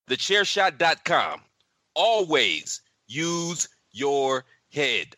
TheChairShot.com. Always use your head.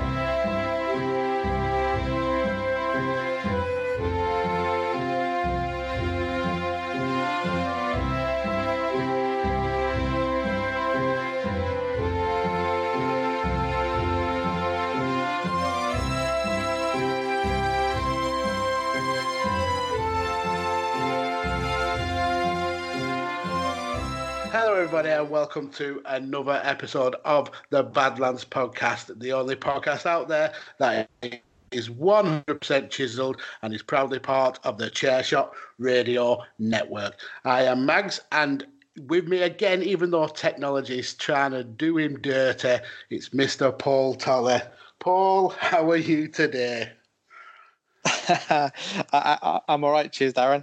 Hello, everybody, and welcome to another episode of the Badlands Podcast, the only podcast out there that is 100% chiseled and is proudly part of the Chairshot Radio Network. I am Mags, and with me again, even though technology is trying to do him dirty, it's Mr. Paul Tolley. Paul, how are you today? I'm all right, cheers, Darren.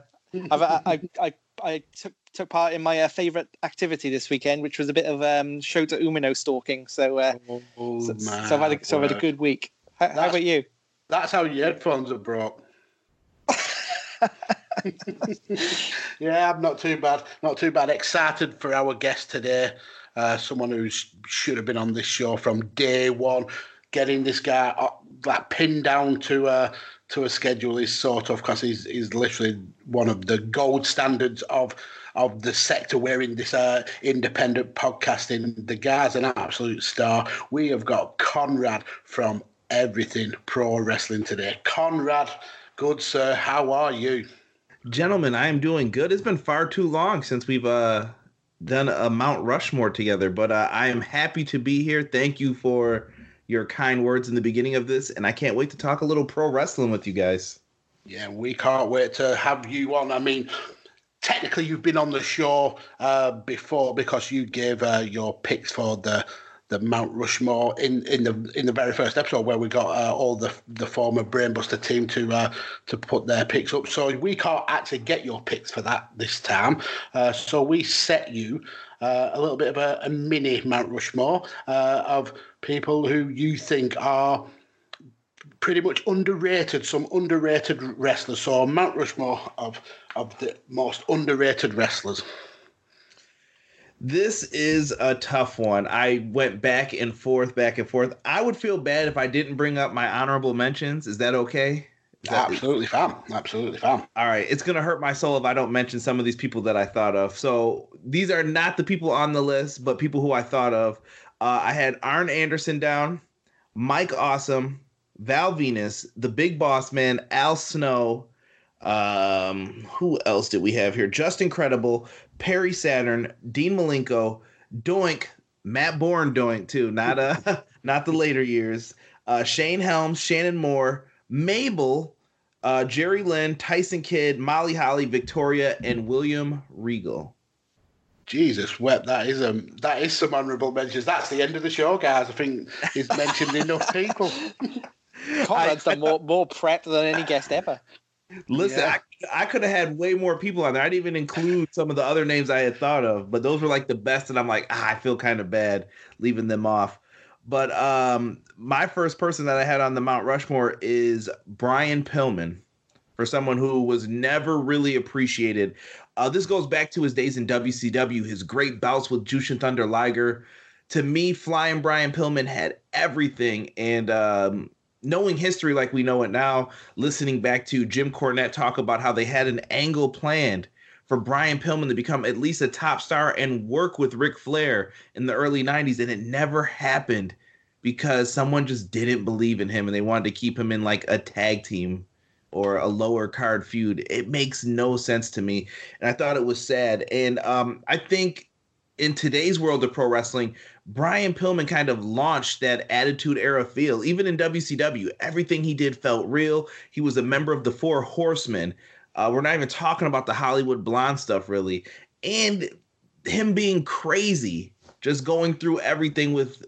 I took part in my favourite activity this weekend, which was a bit of Shota Umino stalking. So I've had a good week. How about you? That's how your headphones are broke. Yeah, I'm not too bad. Not too bad. Excited for our guest today. Someone who should have been on this show from day one. Getting this guy pinned down to a schedule is so tough because he's literally one of the gold standards of the sector we're in, this independent podcasting. The guy's an absolute star. We have got Conrad from Everything Pro Wrestling today. Conrad, good sir, how are you? Gentlemen, I am doing good. It's been far too long since we've done a Mount Rushmore together, but I am happy to be here. Thank you for your kind words in the beginning of this, and I can't wait to talk a little pro wrestling with you guys. Yeah, we can't wait to have you on. I mean, technically you've been on the show before because you gave your picks for the Mount Rushmore in the very first episode where we got all the former Brainbuster team to put their picks up. So we can't actually get your picks for that this time. So we set you a little bit of a mini Mount Rushmore of people who you think are pretty much underrated, some underrated wrestlers. So Mount Rushmore of the most underrated wrestlers. This is a tough one. I went back and forth. I would feel bad if I didn't bring up my honorable mentions. Is that okay? Absolutely fine. All right. It's going to hurt my soul if I don't mention some of these people that I thought of. So these are not the people on the list, but people who I thought of. I had Arn Anderson down, Mike Awesome, Val Venus, the Big Boss Man, Al Snow. Who else did we have here? Just Incredible, Perry Saturn, Dean Malenko, Doink, Matt Bourne Doink too, not the later years. Shane Helms, Shannon Moore, Mabel, Jerry Lynn, Tyson Kidd, Molly Holly, Victoria, and William Regal. Jesus wept. That is some honourable mentions. That's the end of the show, guys. I think he's mentioned enough people. Conrad's done more prep than any guest ever. Listen, yeah. I could have had way more people on there. I didn't even include some of the other names I had thought of, but those were like the best, and I'm like, I feel kind of bad leaving them off. But my first person that I had on the Mount Rushmore is Brian Pillman, for someone who was never really appreciated. This goes back to his days in WCW, his great bouts with Jushin Thunder Liger. To me, Flying Brian Pillman had everything, and knowing history like we know it now, listening back to Jim Cornette talk about how they had an angle planned for Brian Pillman to become at least a top star and work with Ric Flair in the early 90s, and it never happened because someone just didn't believe in him and they wanted to keep him in like a tag team or a lower card feud. It makes no sense to me, and I thought it was sad. And I think in today's world of pro wrestling, Brian Pillman kind of launched that Attitude Era feel. Even in WCW, everything he did felt real. He was a member of the Four Horsemen. We're not even talking about the Hollywood Blonde stuff, really. And him being crazy, just going through everything with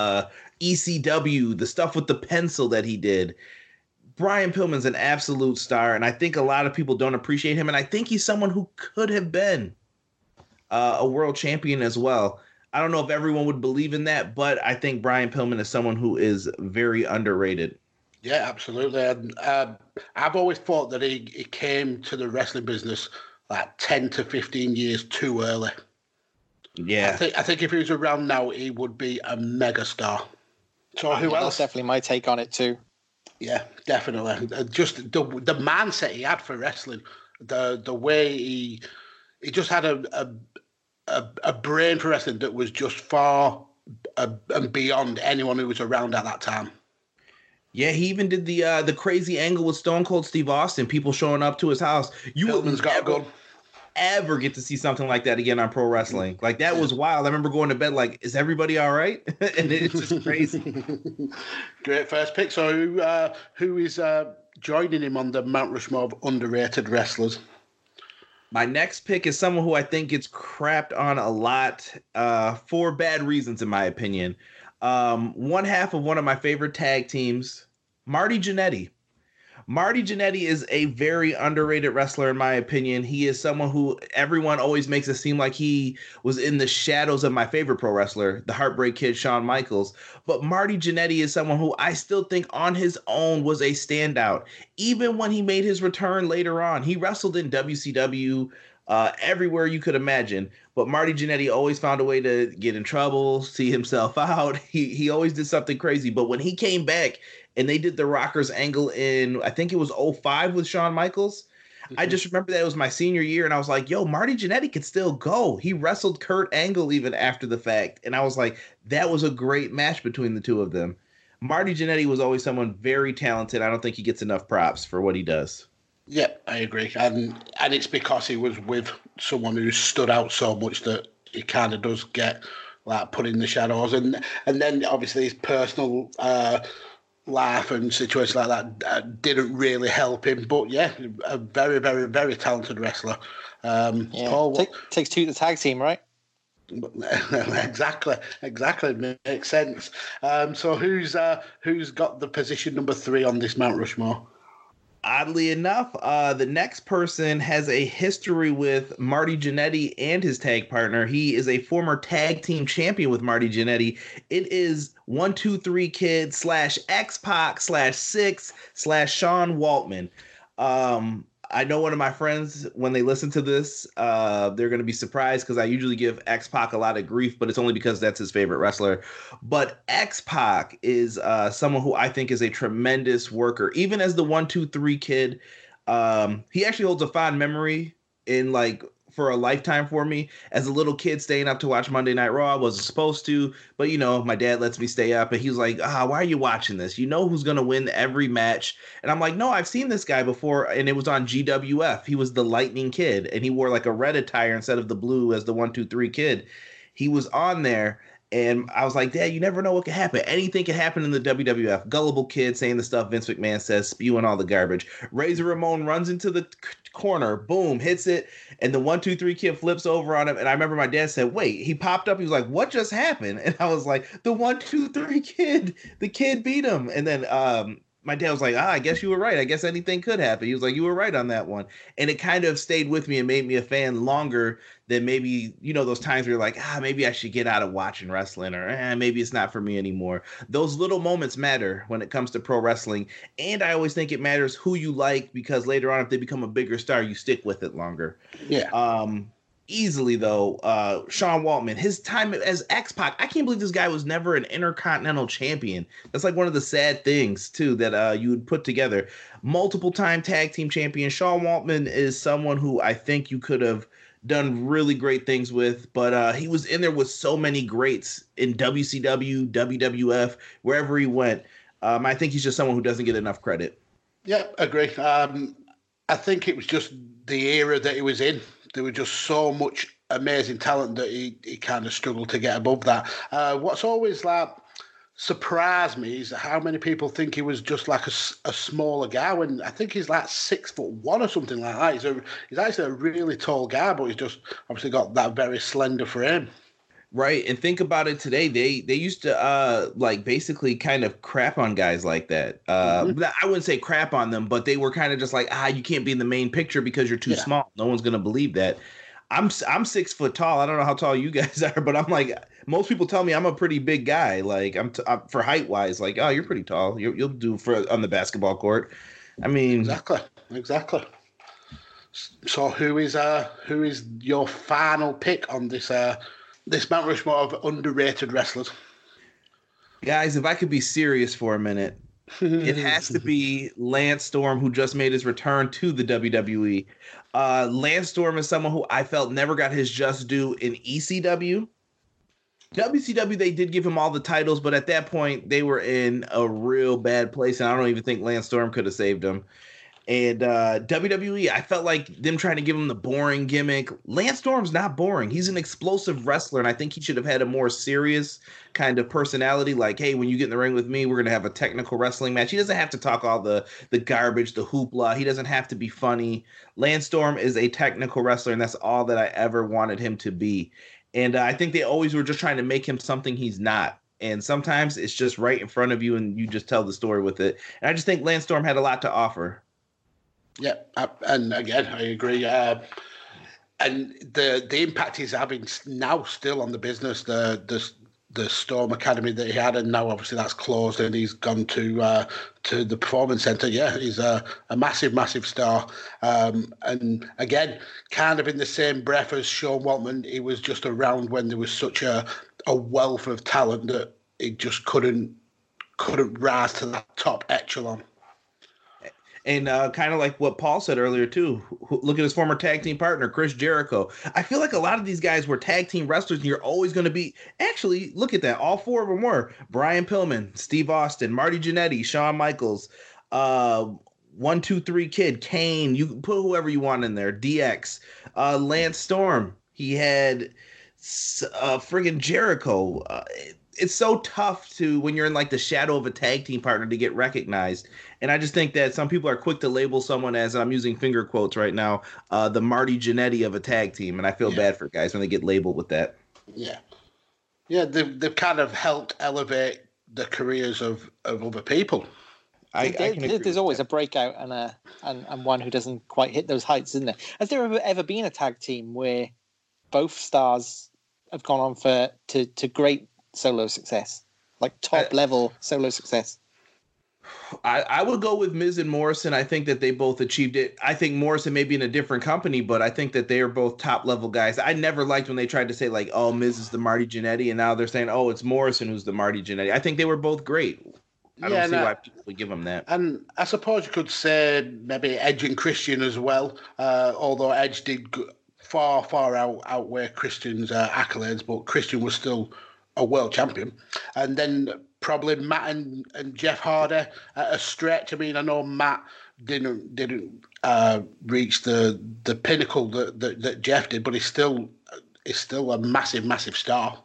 ECW, the stuff with the pencil that he did. Brian Pillman's an absolute star, and I think a lot of people don't appreciate him, and I think he's someone who could have been a world champion as well. I don't know if everyone would believe in that, but I think Brian Pillman is someone who is very underrated. Yeah, absolutely. And I've always thought that he came to the wrestling business like 10 to 15 years too early. Yeah. I think if he was around now, he would be a megastar. So who else? That's definitely my take on it too. Yeah, definitely. Just the mindset he had for wrestling, the way he just had a brain for wrestling that was just far and beyond anyone who was around at that time. Yeah, he even did the crazy angle with Stone Cold Steve Austin, people showing up to his house. You wouldn't ever get to see something like that again on pro wrestling. Like, that was wild. I remember going to bed like, is everybody all right? And it's just crazy. Great first pick. So who is joining him on the Mount Rushmore of underrated wrestlers? My next pick is someone who I think gets crapped on a lot for bad reasons, in my opinion. One half of one of my favorite tag teams, Marty Jannetty. Marty Jannetty is a very underrated wrestler, in my opinion. He is someone who everyone always makes it seem like he was in the shadows of my favorite pro wrestler, the Heartbreak Kid, Shawn Michaels. But Marty Jannetty is someone who I still think on his own was a standout. Even when he made his return later on, he wrestled in WCW, everywhere you could imagine. But Marty Jannetty always found a way to get in trouble, see himself out. He always did something crazy. But when he came back and they did the Rockers angle in, I think it was 2005 with Shawn Michaels, I just remember that it was my senior year, and I was like, yo, Marty Jannetty could still go. He wrestled Kurt Angle even after the fact. And I was like, that was a great match between the two of them. Marty Jannetty was always someone very talented. I don't think he gets enough props for what he does. Yeah, I agree. And it's because he was with someone who stood out so much that he kind of does get like put in the shadows. And then obviously his personal life and situations like that didn't really help him. But yeah, a very, very, very talented wrestler. Paul, takes two to the tag team, right? Exactly. Makes sense. So who's got the position number 3 on this Mount Rushmore? Oddly enough, the next person has a history with Marty Jannetty and his tag partner. He is a former tag team champion with Marty Jannetty. It is 1-2-3 Kid / X-Pac / Six / Sean Waltman. I know one of my friends, when they listen to this, they're going to be surprised because I usually give X-Pac a lot of grief, but it's only because that's his favorite wrestler. But X-Pac is someone who I think is a tremendous worker. Even as the 1-2-3 Kid, he actually holds a fond memory in for a lifetime for me. As a little kid staying up to watch Monday Night Raw, I wasn't supposed to, but my dad lets me stay up, and he was like, why are you watching this? You know who's going to win every match. And I'm like, no, I've seen this guy before, and it was on GWF. He was the Lightning Kid, and he wore like a red attire instead of the blue as the 1-2-3 Kid. He was on there, and I was like, Dad, you never know what can happen. Anything can happen in the WWF. Gullible kid saying the stuff Vince McMahon says, spewing all the garbage. Razor Ramon runs into the corner, boom, hits it, and the 1-2-3 Kid flips over on him. And I remember my dad said, wait, he popped up. He was like, what just happened? And I was like, the 1-2-3 Kid, the kid beat him. And then my dad was like, I guess you were right. I guess anything could happen. He was like, you were right on that one. And it kind of stayed with me and made me a fan longer than maybe, those times where you're like, maybe I should get out of watching wrestling, or maybe it's not for me anymore. Those little moments matter when it comes to pro wrestling. And I always think it matters who you like, because later on, if they become a bigger star, you stick with it longer. Yeah. Easily, though, Sean Waltman, his time as X-Pac, I can't believe this guy was never an Intercontinental Champion. That's like one of the sad things, too, that you would put together. Multiple-time tag team champion. Sean Waltman is someone who I think you could have done really great things with, but he was in there with so many greats in WCW, WWF, wherever he went. I think he's just someone who doesn't get enough credit. Yeah, agree. I think it was just the era that he was in. There was just so much amazing talent that he kind of struggled to get above that. What's always surprised me is how many people think he was just like a smaller guy, when I think he's like 6'1" or something like that. He's actually a really tall guy, but he's just obviously got that very slender frame. Right, and think about it today. They used to basically kind of crap on guys like that. I wouldn't say crap on them, but they were kind of just like, you can't be in the main picture because you're too small. No one's gonna believe that. I'm 6 foot tall. I don't know how tall you guys are, but I'm like, most people tell me I'm a pretty big guy. Like I'm for height wise, like, oh, you're pretty tall. You'll do on the basketball court. I mean, exactly. So who is your final pick on this This Mount Rushmore of underrated wrestlers. Guys, if I could be serious for a minute, it has to be Lance Storm, who just made his return to the WWE. Lance Storm is someone who I felt never got his just due in ECW. WCW, they did give him all the titles, but at that point, they were in a real bad place, and I don't even think Lance Storm could have saved him. And WWE, I felt like them trying to give him the boring gimmick. Lance Storm's not boring. He's an explosive wrestler, and I think he should have had a more serious kind of personality. Like, hey, when you get in the ring with me, we're going to have a technical wrestling match. He doesn't have to talk all the garbage, the hoopla. He doesn't have to be funny. Lance Storm is a technical wrestler, and that's all that I ever wanted him to be. And I think they always were just trying to make him something he's not. And sometimes it's just right in front of you, and you just tell the story with it. And I just think Lance Storm had a lot to offer. Yeah, and again, I agree. And the impact he's having now still on the business, the Storm Academy that he had, and now obviously that's closed and he's gone to the Performance Center. Yeah, he's a massive, massive star. And again, kind of in the same breath as Sean Waltman, he was just around when there was such a wealth of talent that he just couldn't rise to that top echelon. And kind of like what Paul said earlier, too. Look at his former tag team partner, Chris Jericho. I feel like a lot of these guys were tag team wrestlers, and you're always going to be... Actually, look at that. All four of them were. Brian Pillman, Steve Austin, Marty Jannetty, Shawn Michaels, 1, 2, 3 Kid, Kane. You can put whoever you want in there. DX, Lance Storm. He had friggin' Jericho. It's so tough to, when you're in like the shadow of a tag team partner, to get recognized. And I just think that some people are quick to label someone as, I'm using finger quotes right now, the Marty Jannetty of a tag team. And I feel bad for guys when they get labeled with that. Yeah. Yeah, they've kind of helped elevate the careers of other people. There's always a breakout and one who doesn't quite hit those heights, isn't there? Has there ever been a tag team where both stars have gone on to great solo success, like top level solo success? I would go with Miz and Morrison. I think that they both achieved it. I think Morrison may be in a different company, but I think that they are both top level guys. I never liked when they tried to say like, oh, Miz is the Marty Jannetty, and now they're saying, oh, it's Morrison who's the Marty Jannetty. I think they were both great. I don't see why people would give them that. And I suppose you could say maybe Edge and Christian as well, although Edge did far outweigh Christian's accolades, but Christian was still a world champion. And then probably Matt and Jeff Hardy at a stretch. I mean, I know Matt didn't reach the pinnacle that Jeff did, but he's still a massive star.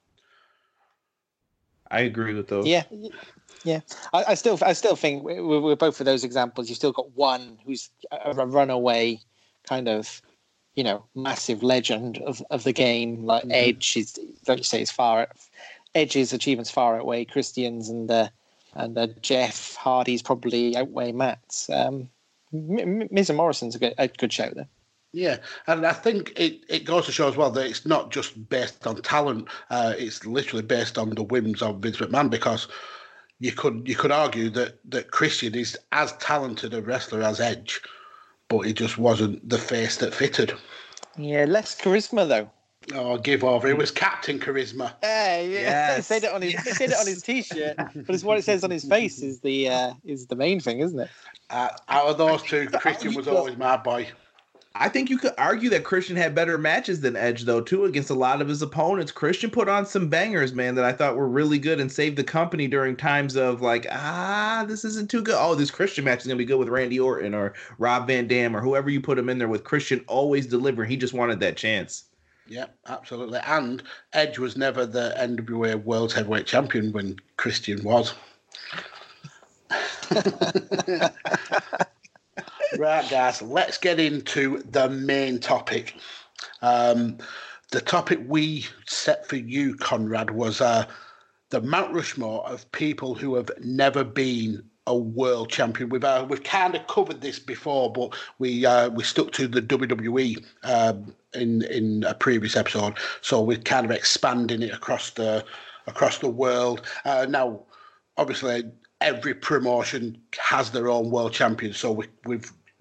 I agree with those. Yeah. I still think we're both of those examples. You've still got one who's a runaway kind of, massive legend of the game. Like Edge is, like you say, Edge's achievements far outweigh Christian's, and Jeff Hardy's probably outweigh Matt's. Miz and Morrison's a good shout there. Yeah, and I think it goes to show as well that it's not just based on talent; it's literally based on the whims of Vince McMahon. Because you could argue that Christian is as talented a wrestler as Edge, but he just wasn't the face that fitted. Yeah, less charisma though. Oh, give over! It was Captain Charisma. Hey, yes. They said it on his T-shirt, but it's what it says on his face is the main thing, isn't it? Out of those two, Christian was always my boy. I think you could argue that Christian had better matches than Edge, though, too, against a lot of his opponents. Christian put on some bangers, man, that I thought were really good and saved the company during times of like, this isn't too good. Oh, this Christian match is going to be good with Randy Orton or Rob Van Dam or whoever you put him in there with. Christian always delivering. He just wanted that chance. Yeah, absolutely. And Edge was never the NWA World Heavyweight Champion when Christian was. Right, guys, let's get into the main topic. The topic we set for you, Conrad, was the Mount Rushmore of people who have never been a world champion. We've kind of covered this before, but we stuck to the WWE in a previous episode, so we're kind of expanding it across the world. Now, obviously, every promotion has their own world champion, so we've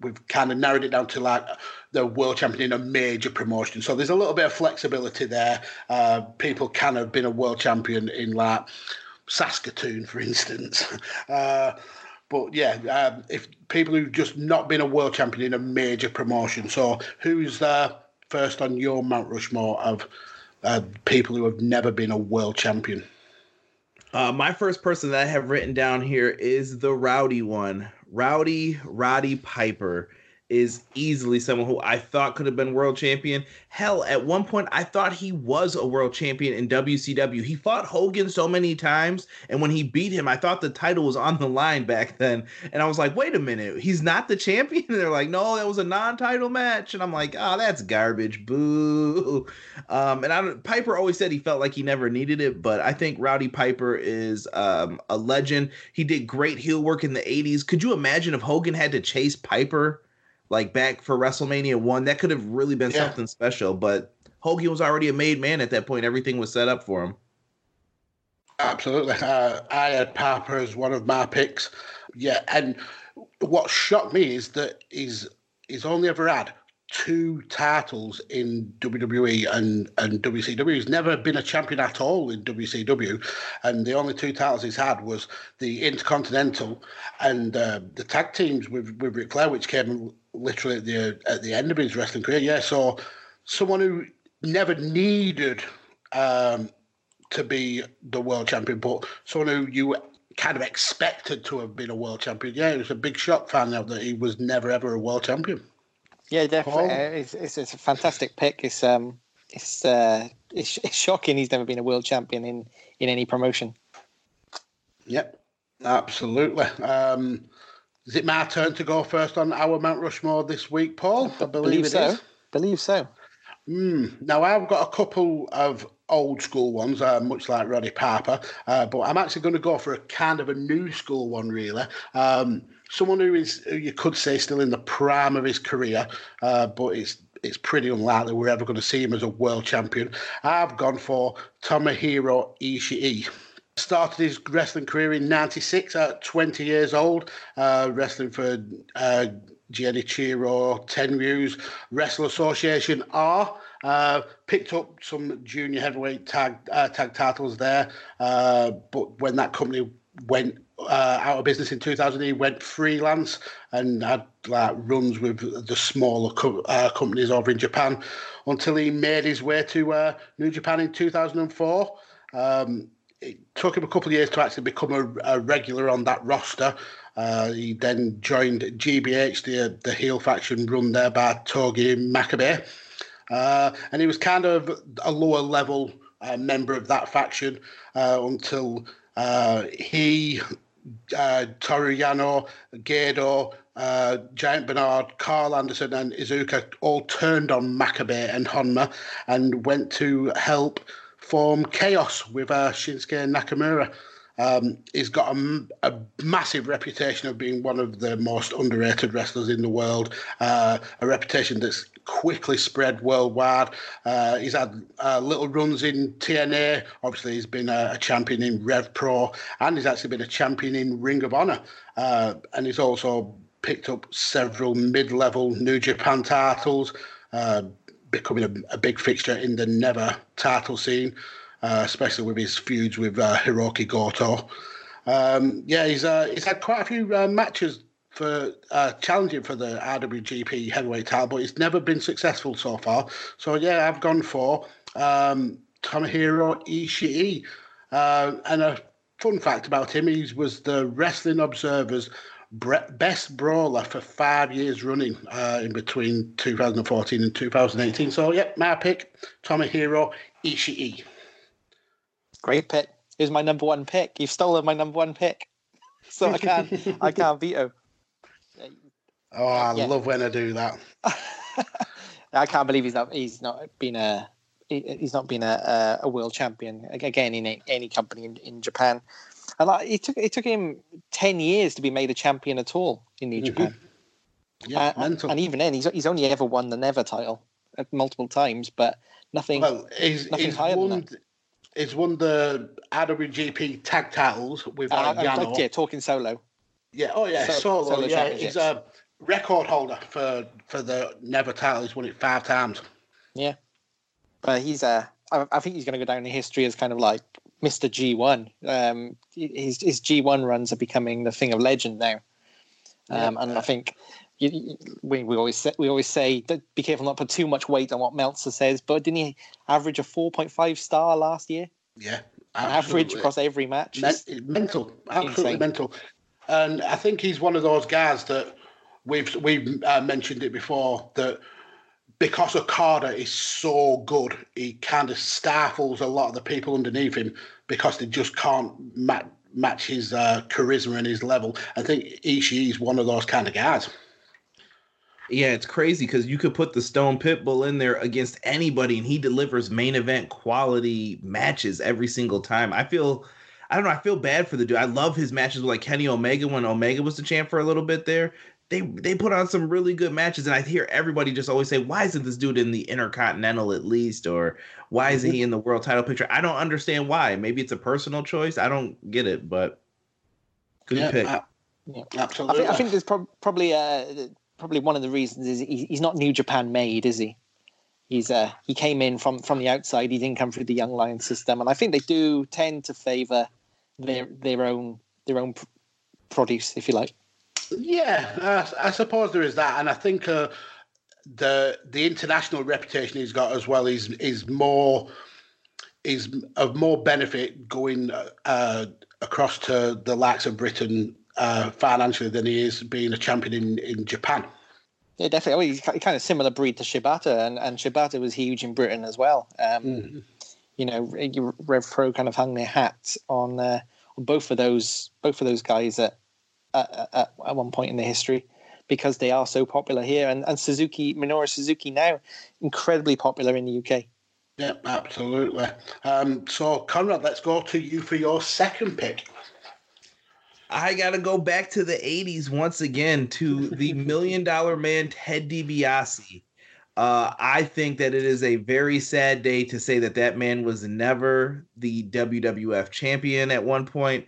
we've kind of narrowed it down to like the world champion in a major promotion. So there's a little bit of flexibility there. People can have been a world champion in like Saskatoon, for instance. But yeah, if people who've just not been a world champion in a major promotion. So who's first on your Mount Rushmore of people who have never been a world champion? My first person that I have written down here is the Rowdy one. Roddy Piper is easily someone who I thought could have been world champion. Hell, at one point, I thought he was a world champion in WCW. He fought Hogan so many times, and when he beat him, I thought the title was on the line back then. And I was like, wait a minute, he's not the champion? And they're like, no, that was a non-title match. And I'm like, oh, that's garbage. Boo. Piper always said he felt like he never needed it, but I think Rowdy Piper is a legend. He did great heel work in the 80s. Could you imagine if Hogan had to chase Piper like back for WrestleMania 1? That could have really been something special, but Hogan was already a made man at that point. Everything was set up for him. Absolutely. I had Piper as one of my picks. Yeah, and what shocked me is that he's only ever had 2 titles in WWE and WCW. He's never been a champion at all in WCW, and the only 2 titles he's had was the Intercontinental and the tag teams with Ric Flair, which came literally at the end of his wrestling career. Yeah, so someone who never needed to be the world champion, but someone who you kind of expected to have been a world champion. Yeah, it was a big shock finding out that he was never ever a world champion. Yeah, definitely. It's a fantastic pick. It's shocking he's never been a world champion in any promotion. Yep, absolutely. Is it my turn to go first on our Mount Rushmore this week, Paul? I believe it is. Believe so. Now, I've got a couple of old school ones, much like Roddy Piper, but I'm actually going to go for a kind of a new school one, really. Someone who you could say, still in the prime of his career, but it's pretty unlikely we're ever going to see him as a world champion. I've gone for Tomohiro Ishii. Started his wrestling career in '96 at 20 years old, wrestling for Genichiro Tenryu's Wrestle Association R. Picked up some junior heavyweight tag titles there, but when that company went out of business in 2000, he went freelance and had like runs with the smaller companies over in Japan until he made his way to New Japan in 2004. It took him a couple of years to actually become a regular on that roster. He then joined GBH, the heel faction run there by Togi Makabe. And he was kind of a lower level member of that faction until he, Toru Yano, Gedo, Giant Bernard, Carl Anderson, and Iizuka all turned on Makabe and Honma and went to help form Chaos with Shinsuke Nakamura. He's got a massive reputation of being one of the most underrated wrestlers in the world, a reputation that's quickly spread worldwide. He's had little runs in TNA. Obviously, he's been a champion in Rev Pro, and he's actually been a champion in Ring of Honor. And he's also picked up several mid-level New Japan titles, becoming a big fixture in the Never title scene, especially with his feuds with Hiroki Goto. He's had quite a few matches for challenging for the IWGP heavyweight title, but he's never been successful so far. So yeah, I've gone for Tomohiro Ishii. And a fun fact about him, he was the Wrestling Observer's best brawler for 5 years running in between 2014 and 2018. So yeah, my pick, Tomohiro Ishii. Great pick. Here's my number one pick. You've stolen my number one pick, so I can't veto. Oh, I love when I do that. I can't believe he's not been a world champion again in any company in Japan. And it took him 10 years to be made a champion at all in New Japan. Yeah, mental. And even then, he's only ever won the Never title multiple times, but nothing. Well, he's higher than that. He's won the IWGP tag titles with Yano. Yeah, talking solo. Yeah, solo. Yeah, he's record holder for the Never title. He's won it 5 times. Yeah, but he's I think he's going to go down in history as kind of like Mr. G1. His G1 runs are becoming the thing of legend now, and I think we always say that be careful not to put too much weight on what Meltzer says. But didn't he average a 4.5 star last year? Yeah, average across every match. Mental, absolutely insane. Mental. And I think he's one of those guys that we've mentioned it before, that because Okada is so good, he kind of stifles a lot of the people underneath him because they just can't match his charisma and his level. I think Ishii is one of those kind of guys. Yeah, it's crazy because you could put the Stone Pitbull in there against anybody, and he delivers main event quality matches every single time. I feel bad for the dude. I love his matches with like Kenny Omega when Omega was the champ for a little bit there. They put on some really good matches, and I hear everybody just always say, why isn't this dude in the Intercontinental at least, or why isn't he in the world title picture? I don't understand why. Maybe it's a personal choice. I don't get it, but good pick. Absolutely. I think there's probably one of the reasons is he's not New Japan made, is he? He came in from the outside. He didn't come through the Young Lions system, and I think they do tend to favour their own produce, if you like. Yeah, I suppose there is that, and I think the international reputation he's got as well is of more benefit going across to the likes of Britain financially than he is being a champion in Japan. Yeah, definitely. He's kind of similar breed to Shibata, and Shibata was huge in Britain as well. You know, Rev Pro kind of hung their hats on both of those guys at one point in their history because they are so popular here. And Minoru Suzuki now incredibly popular in the UK. Yeah, absolutely. So Conrad, let's go to you for your second pick. I got to go back to the 80s once again to the $1 Million Man, Ted DiBiase. I think that it is a very sad day to say that man was never the WWF champion at one point.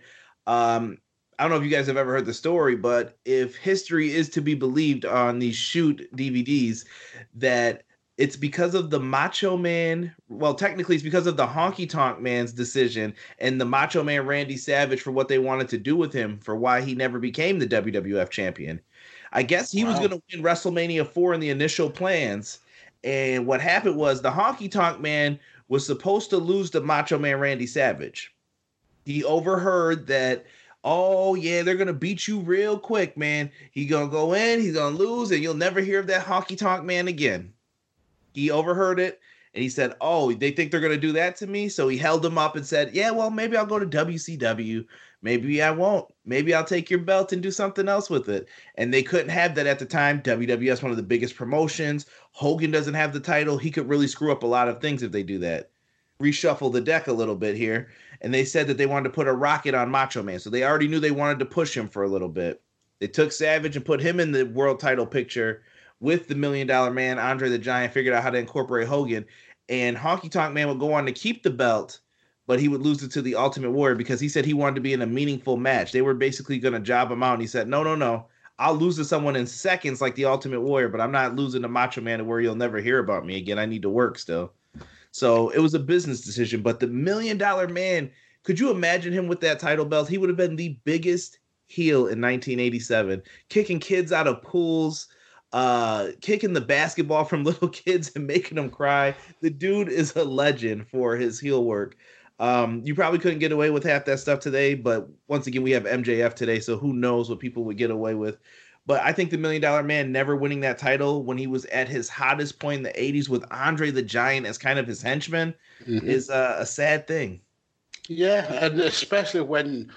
I don't know if you guys have ever heard the story, but if history is to be believed on these Shoot DVDs, that it's because of the Macho Man. Well, technically, it's because of the Honky Tonk Man's decision and the Macho Man Randy Savage for what they wanted to do with him for why he never became the WWF champion. I guess he was going to win WrestleMania 4 in the initial plans. And what happened was the Honky Tonk Man was supposed to lose to Macho Man Randy Savage. He overheard that, oh, yeah, they're going to beat you real quick, man. He's going to go in, he's going to lose, and you'll never hear of that Honky Tonk Man again. He overheard it, and he said, oh, they think they're going to do that to me? So he held him up and said, yeah, well, maybe I'll go to WCW. Maybe I won't. Maybe I'll take your belt and do something else with it. And they couldn't have that at the time. WWF's one of the biggest promotions. Hogan doesn't have the title. He could really screw up a lot of things if they do that. Reshuffle the deck a little bit here. And they said that they wanted to put a rocket on Macho Man. So they already knew they wanted to push him for a little bit. They took Savage and put him in the world title picture with the $1 Million Man. Andre the Giant figured out how to incorporate Hogan. And Honky Tonk Man would go on to keep the belt, but he would lose it to the Ultimate Warrior because he said he wanted to be in a meaningful match. They were basically going to job him out. And he said, no. I'll lose to someone in seconds like the Ultimate Warrior, but I'm not losing to Macho Man to where you'll never hear about me again. I need to work still. So it was a business decision. But the $1 Million Man, could you imagine him with that title belt? He would have been the biggest heel in 1987, kicking kids out of pools, kicking the basketball from little kids and making them cry. The dude is a legend for his heel work. You probably couldn't get away with half that stuff today, but once again, we have MJF today, so who knows what people would get away with. But I think the $1 Million Man never winning that title when he was at his hottest point in the 80s with Andre the Giant as kind of his henchman is a sad thing. Yeah, and especially when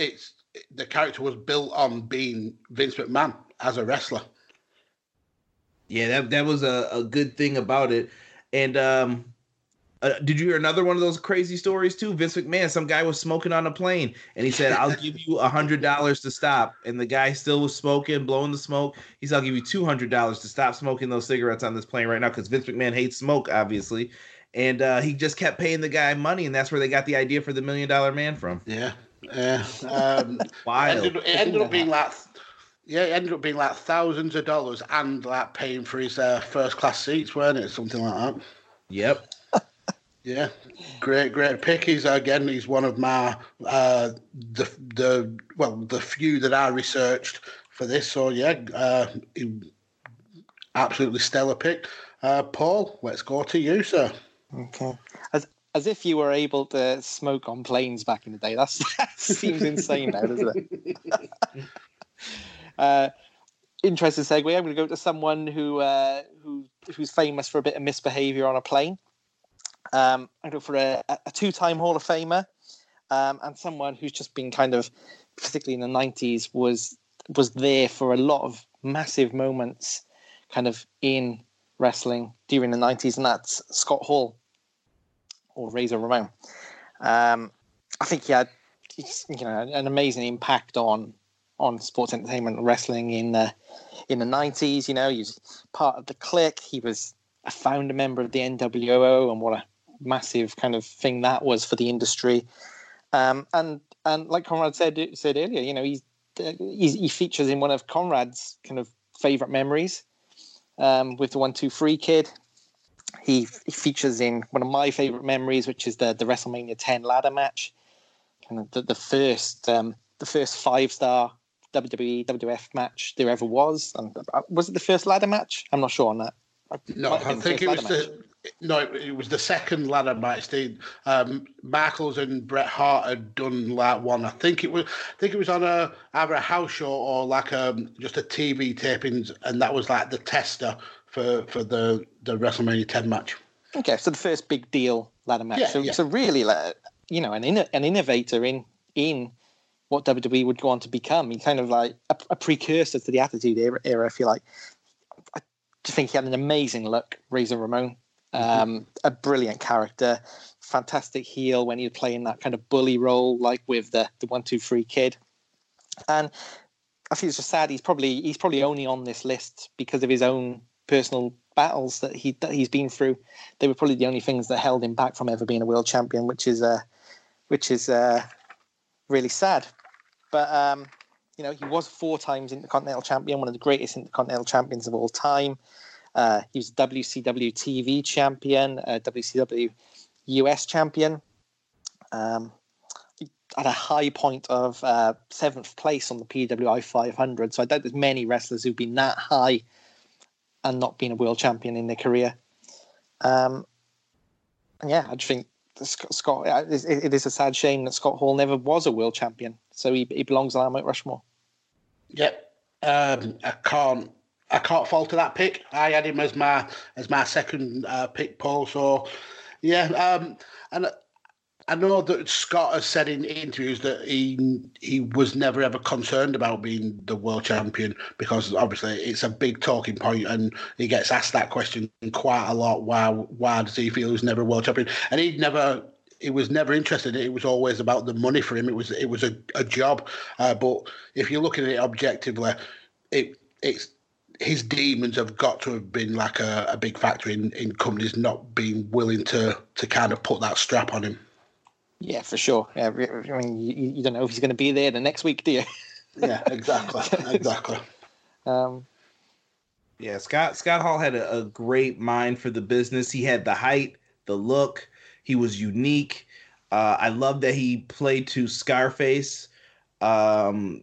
the character was built on being Vince McMahon as a wrestler. Yeah, that was a good thing about it. And did you hear another one of those crazy stories too? Vince McMahon, some guy was smoking on a plane, and he said, I'll give you $100 to stop. And the guy still was smoking, blowing the smoke. He said, I'll give you $200 to stop smoking those cigarettes on this plane right now, because Vince McMahon hates smoke, obviously. And he just kept paying the guy money, and that's where they got the idea for the $1 Million Man from. Yeah. Wild. It ended up being like Yeah, it ended up being like thousands of dollars and like paying for his first class seats, weren't it? Something like that. Yep. Yeah, great pick. He's one of my the few that I researched for this. So yeah, absolutely stellar pick. Paul, let's go to you, sir. Okay. As if you were able to smoke on planes back in the day. That seems insane now, doesn't it? Interesting segue. I'm going to go to someone who's famous for a bit of misbehaviour on a plane. I go for a two-time Hall of Famer, and someone who's just been kind of, particularly in the 90s, was there for a lot of massive moments, kind of in wrestling during the 90s, and that's Scott Hall or Razor Ramon. I think he had an amazing impact on sports entertainment and wrestling in the 90s. He was part of the Clique. He was a founder member of the NWO, and what a massive kind of thing that was for the industry. And like Conrad said earlier, he features in one of Conrad's kind of favorite memories with the 1-2-3 Kid. He features in one of my favorite memories, which is the WrestleMania 10 ladder match, kind of the first 5-star WWE WWF match there ever was. And was it the first ladder match? I'm not sure on that. No, I think it was the second ladder match. Michaels and Bret Hart had done like one. I think it was on either a house show or like just a TV tapings, and that was like the tester for the WrestleMania 10 match. Okay, so the first big deal ladder match. Yeah, so really, like, an innovator in what WWE would go on to become. He kind of like a precursor to the Attitude Era, if you like. I think he had an amazing look, Razor Ramon. A brilliant character, fantastic heel when he was playing that kind of bully role, like with the 1-2-3 Kid. And I think it's just sad he's probably only on this list because of his own personal battles that he's been through. They were probably the only things that held him back from ever being a world champion, which is really sad. But he was 4 times Intercontinental Champion, one of the greatest Intercontinental Champions of all time. He was WCW TV Champion, WCW US Champion. He had a high point of 7th place on the PWI 500. So I doubt there's many wrestlers who've been that high and not been a world champion in their career. I just think Scott. It is a sad shame that Scott Hall never was a world champion. So he belongs on our Mount Rushmore. Yep. I can't fault that pick. I had him as my second pick, Paul. So yeah, and I know that Scott has said in interviews that he was never ever concerned about being the world champion because obviously it's a big talking point, and he gets asked that question quite a lot. Why does he feel he was never a world champion? And he was never interested. It was always about the money for him. It was a job. But if you're looking at it objectively, it's his demons have got to have been like a big factor in companies not being willing to kind of put that strap on him. Yeah, for sure. Yeah, I mean, you don't know if he's going to be there the next week, do you? Yeah, exactly. Yeah, Scott Hall had a great mind for the business. He had the height, the look. He was unique. I love that he played to Scarface. Some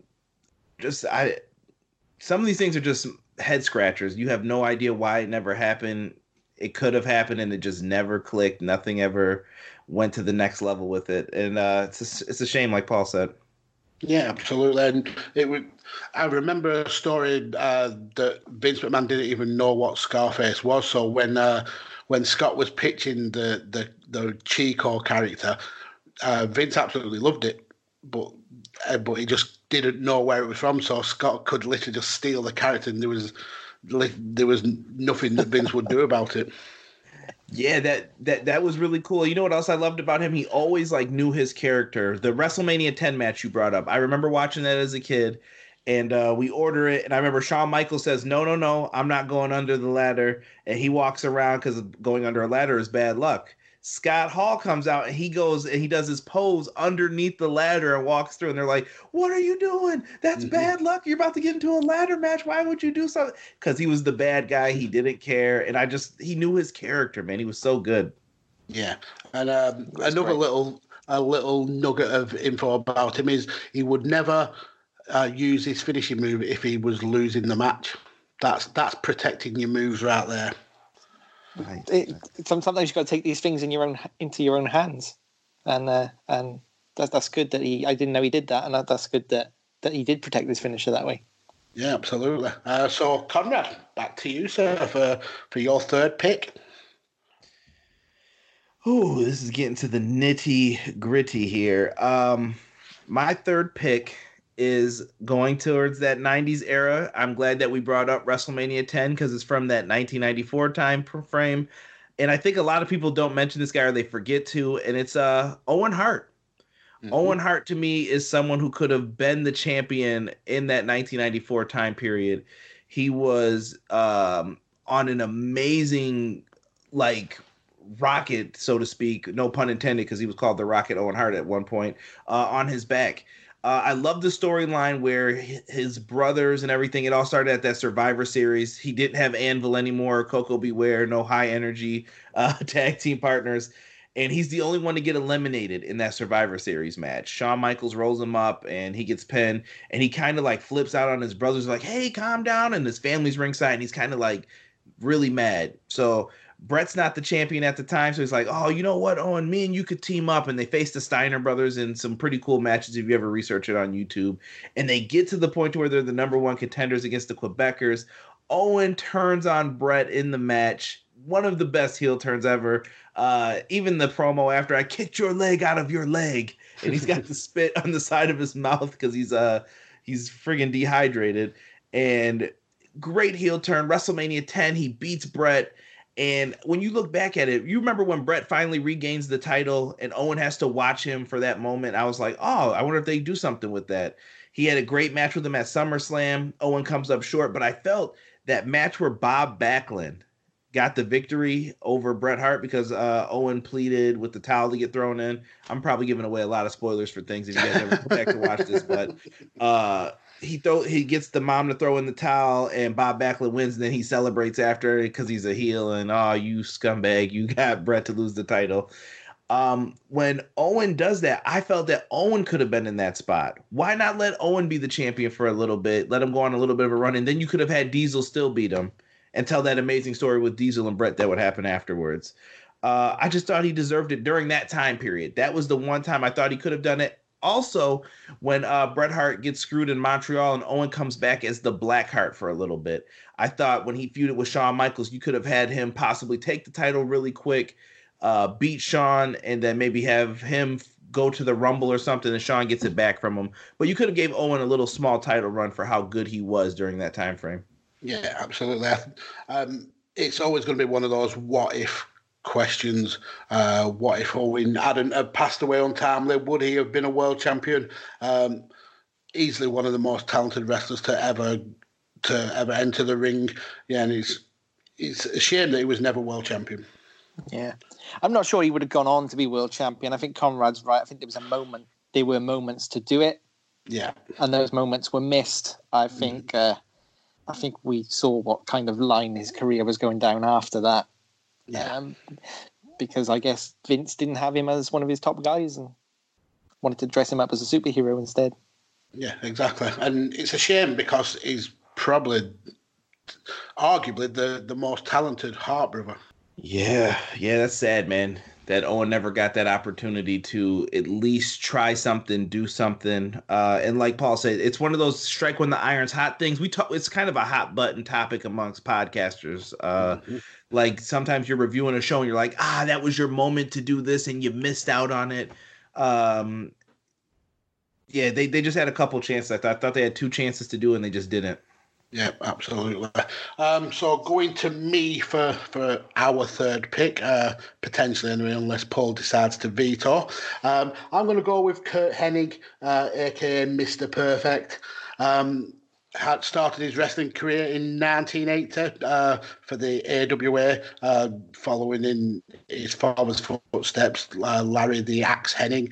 of these things are just head scratchers. You have no idea why it never happened. It could have happened, and it just never clicked. Nothing ever went to the next level with it, and it's a shame, like Paul said. Yeah, absolutely. And I remember a story that Vince McMahon didn't even know what Scarface was. So when Scott was pitching the Chico character, Vince absolutely loved it, but he just didn't know where it was from. So Scott could literally just steal the character, and there was nothing that Vince would do about it. Yeah, that was really cool. You know what else I loved about him? He always knew his character. The WrestleMania 10 match you brought up, I remember watching that as a kid, and we order it, and I remember Shawn Michaels says, no, I'm not going under the ladder, and he walks around because going under a ladder is bad luck. Scott Hall comes out and he goes and he does his pose underneath the ladder and walks through, and they're like, "What are you doing? That's bad luck. You're about to get into a ladder match. Why would you do something?" Because he was the bad guy. He didn't care, and he knew his character, man. He was so good. Yeah, and another little nugget of info about him is he would never use his finishing move if he was losing the match. That's protecting your moves right there. Sometimes you've got to take these things into your own hands, and that's good that I didn't know he did that, and that's good that he did protect his finisher that way. Yeah, absolutely. So Conrad, back to you, sir, for your third pick. Oh, this is getting to the nitty gritty here. My third pick is going towards that 90s era. I'm glad that we brought up WrestleMania 10 because it's from that 1994 time frame. And I think a lot of people don't mention this guy or they forget to, and it's Owen Hart. Mm-hmm. Owen Hart to me is someone who could have been the champion in that 1994 time period. He was on an amazing rocket, so to speak, no pun intended, because he was called the Rocket Owen Hart at one point, on his back. I love the storyline where his brothers and everything, it all started at that Survivor Series. He didn't have Anvil anymore, Coco Beware, no high energy tag team partners. And he's the only one to get eliminated in that Survivor Series match. Shawn Michaels rolls him up and he gets pinned. And he kind of flips out on his brothers like, "Hey, calm down." And his family's ringside and he's kind of really mad. So Brett's not the champion at the time, so he's like, "Oh, you know what, Owen, me and you could team up." And they face the Steiner brothers in some pretty cool matches if you ever research it on YouTube. And they get to the point to where they're the number one contenders against the Quebecers. Owen turns on Brett in the match. One of the best heel turns ever. Even the promo after, "I kicked your leg out of your leg." And he's got the spit on the side of his mouth because he's friggin' dehydrated. And great heel turn. WrestleMania 10, he beats Brett. And when you look back at it, you remember when Brett finally regains the title and Owen has to watch him for that moment. I was like, oh, I wonder if they do something with that. He had a great match with him at SummerSlam. Owen comes up short, but I felt that match where Bob Backlund got the victory over Bret Hart because Owen pleaded with the towel to get thrown in. I'm probably giving away a lot of spoilers for things if you guys ever come back to watch this, but he gets the mom to throw in the towel and Bob Backlund wins, and then he celebrates after because he's a heel and, "Oh, you scumbag, you got Bret to lose the title." When Owen does that, I felt that Owen could have been in that spot. Why not let Owen be the champion for a little bit, let him go on a little bit of a run, and then you could have had Diesel still beat him and tell that amazing story with Diesel and Bret that would happen afterwards. I just thought he deserved it during that time period. That was the one time I thought he could have done it. Also, when Bret Hart gets screwed in Montreal and Owen comes back as the Black Heart for a little bit, I thought when he feuded with Shawn Michaels, you could have had him possibly take the title really quick, beat Shawn, and then maybe have him go to the Rumble or something, and Shawn gets it back from him. But you could have gave Owen a little small title run for how good he was during that time frame. Yeah, absolutely. It's always going to be one of those what-if questions. What if Owen hadn't have passed away untimely? Would he have been a world champion? Easily one of the most talented wrestlers to ever enter the ring. Yeah, and it's a shame that he was never world champion. Yeah, I'm not sure he would have gone on to be world champion. I think Conrad's right. I think there were moments to do it. Yeah, and those moments were missed. I think we saw what kind of line his career was going down after that. Yeah, because I guess Vince didn't have him as one of his top guys and wanted to dress him up as a superhero instead. Yeah, exactly. And it's a shame because he's probably, arguably, the most talented Hart brother. Yeah, that's sad, man. That Owen never got that opportunity to at least try something, do something. And like Paul said, it's one of those strike when the iron's hot things. It's kind of a hot button topic amongst podcasters. Like sometimes you're reviewing a show and you're like, that was your moment to do this and you missed out on it. Yeah, they just had a couple chances. I thought they had 2 chances to do it and they just didn't. Yeah, absolutely. So going to me for our third pick, potentially anyway, unless Paul decides to veto. I'm going to go with Curt Hennig, a.k.a. Mr. Perfect. had started his wrestling career in 1980 for the AWA, following in his father's footsteps, Larry the Axe Hennig.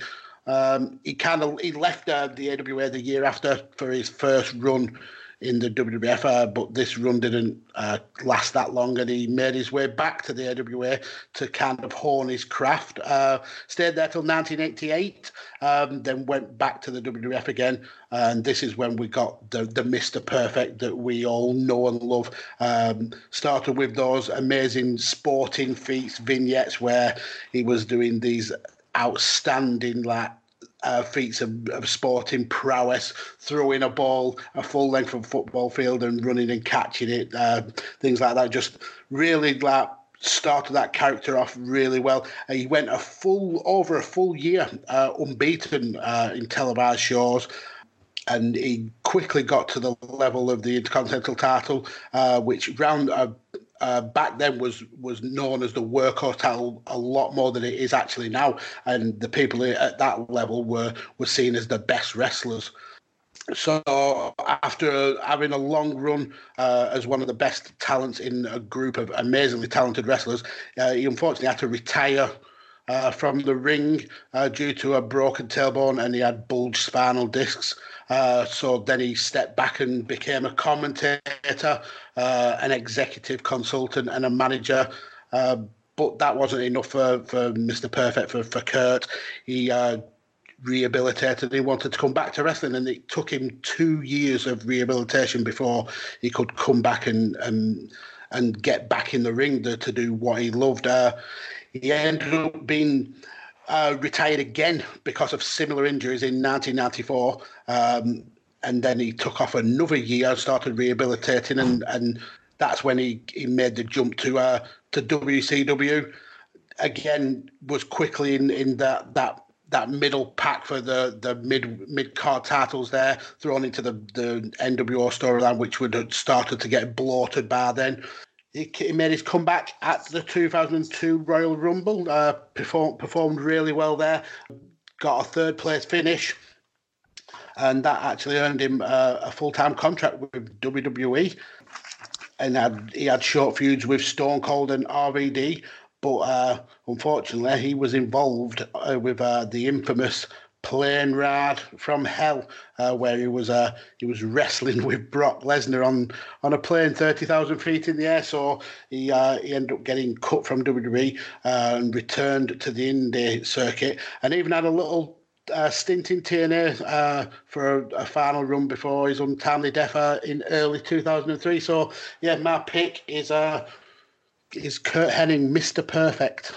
He left the AWA the year after for his first run in the WWF, but this run didn't last that long, and he made his way back to the AWA to kind of hone his craft. Stayed there till 1988, then went back to the WWF again, and this is when we got the Mr. Perfect that we all know and love. Started with those amazing sporting feats vignettes where he was doing these outstanding feats of sporting prowess, throwing a ball a full length from football field and running and catching it, things like that. Just really started that character off really well. He went over a full year unbeaten in televised shows. And he quickly got to the level of the Intercontinental title, which back then was known as the workhorse title a lot more than it is actually now, and the people at that level were seen as the best wrestlers. So after having a long run as one of the best talents in a group of amazingly talented wrestlers, he unfortunately had to retire from the ring due to a broken tailbone, and he had bulged spinal discs. So then he stepped back and became a commentator, an executive consultant, and a manager. But that wasn't enough for Mr. Perfect, for Kurt. He rehabilitated. He wanted to come back to wrestling, and it took him 2 years of rehabilitation before he could come back and get back in the ring to do what he loved. He ended up being retired again because of similar injuries in 1994, and then he took off another year, started rehabilitating, and that's when he made the jump to WCW. Again, was quickly in that middle pack for the mid card titles there, thrown into the NWO storyline, which would have started to get bloated by then. He made his comeback at the 2002 Royal Rumble, performed really well there, got a third place finish, and that actually earned him a full-time contract with WWE. And he had short feuds with Stone Cold and RVD, but unfortunately he was involved with the infamous plane ride from hell, where he was wrestling with Brock Lesnar on a plane 30,000 feet in the air. So he ended up getting cut from WWE and returned to the indie circuit, and even had a little stint in TNA for a final run before his untimely death in early 2003. So yeah, my pick is Kurt Hennig, Mr. Perfect.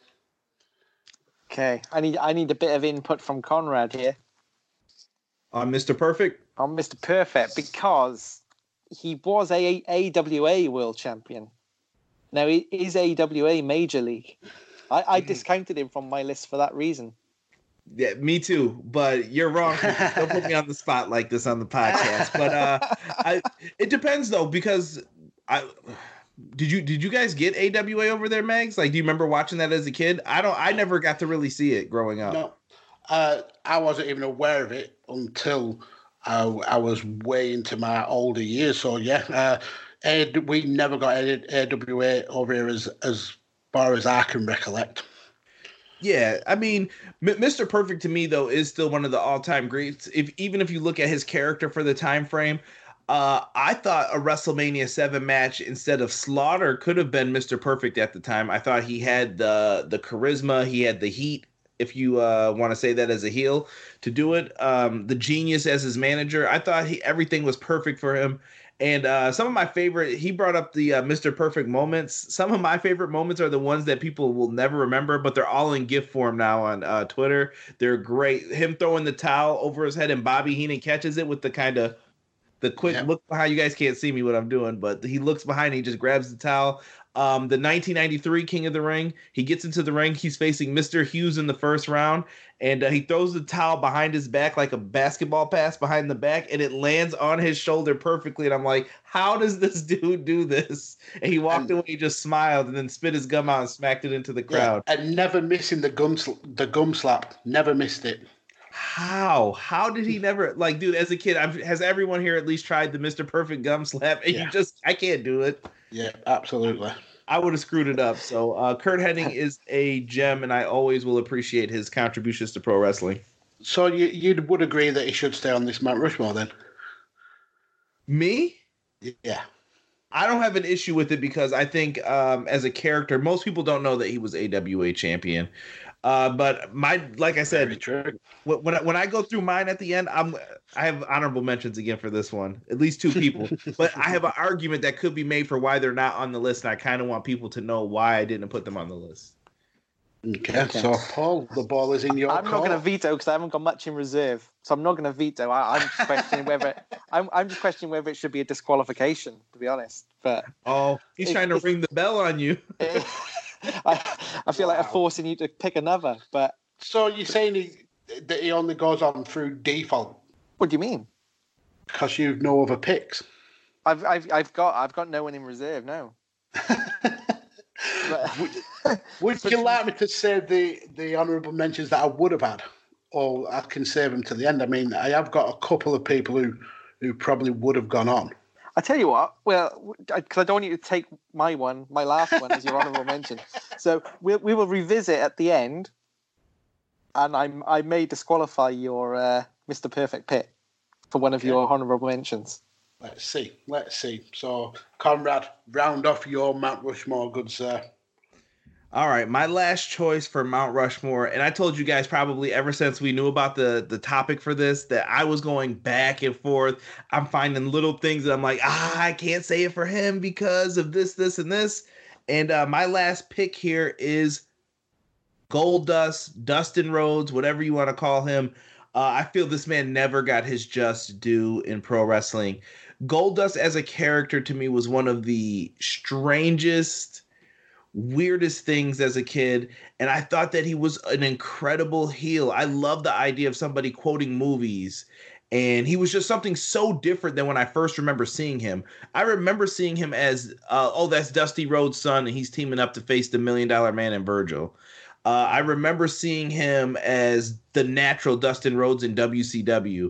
Okay, I need a bit of input from Conrad here. On Mr. Perfect? On Mr. Perfect, because he was a AWA world champion. Now, he is AWA Major League. I discounted him from my list for that reason. Yeah, me too. But you're wrong. Don't put me on the spot like this on the podcast. But it depends though, because did you guys get AWA over there, Megs? Like, do you remember watching that as a kid? I never got to really see it growing up. No, I wasn't even aware of it until I was way into my older years. So yeah, we never got AWA over here as far as I can recollect. Yeah, I mean, Mr. Perfect to me though is still one of the all-time greats. Even if you look at his character for the time frame, I thought a WrestleMania 7 match instead of Slaughter could have been Mr. Perfect at the time. I thought he had the charisma, he had the heat, if you want to say that as a heel, to do it. The genius as his manager. I thought everything was perfect for him. And some of my favorite, he brought up the Mr. Perfect moments. Some of my favorite moments are the ones that people will never remember, but they're all in GIF form now on Twitter. They're great. Him throwing the towel over his head and Bobby Heenan catches it with the quick look behind. You guys can't see me what I'm doing, but he looks behind and he just grabs the towel. The 1993 King of the Ring, he gets into the ring. He's facing Mr. Hughes in the first round, and he throws the towel behind his back like a basketball pass behind the back, and it lands on his shoulder perfectly. And I'm like, how does this dude do this? And he walked away, he just smiled, and then spit his gum out and smacked it into the crowd. Yeah, and never missing the gum slap. Never missed it. How did he never like, dude? As a kid, has everyone here at least tried the Mr. Perfect gum slap? And I can't do it. Yeah, absolutely. I would have screwed it up. So Curt Hennig is a gem, and I always will appreciate his contributions to pro wrestling. So you would agree that he should stay on this Mount Rushmore then? Me? Yeah. I don't have an issue with it because I think as a character, most people don't know that he was AWA champion. But like I said, when I go through mine at the end, I have honorable mentions again for this one, at least 2 people. But I have an argument that could be made for why they're not on the list, and I kind of want people to know why I didn't put them on the list. Okay. So Paul, the ball is in your court. I'm not going to veto because I haven't got much in reserve, so I'm not going to veto. I'm just questioning whether whether it should be a disqualification, to be honest. But he's trying to ring the bell on you. I feel like I'm forcing you to pick another, but so you're saying that he only goes on through default? What do you mean? Because you've no other picks. I've got no one in reserve. No. Would you like me to say the honourable mentions that I would have had, or I can save them to the end? I mean, I have got a couple of people who probably would have gone on. I tell you what, well, because I don't want you to take my last one as your honourable mention. So we will revisit at the end, and I may disqualify your Mr. Perfect pick for one of your honourable mentions. Let's see. So, Conrad, round off your Mount Rushmore, good sir. All right, my last choice for Mount Rushmore, and I told you guys probably ever since we knew about the topic for this that I was going back and forth. I'm finding little things that I'm like, I can't say it for him because of this, and this. And my last pick here is Goldust, Dustin Rhodes, whatever you want to call him. I feel this man never got his just due in pro wrestling. Goldust as a character to me was one of the strangest, weirdest things as a kid, and I thought that he was an incredible heel. I love the idea of somebody quoting movies, and he was just something so different than when I first remember seeing him. I remember seeing him as, that's Dusty Rhodes' son, and he's teaming up to face the $1 Million Man and Virgil. I remember seeing him as the natural Dustin Rhodes in WCW.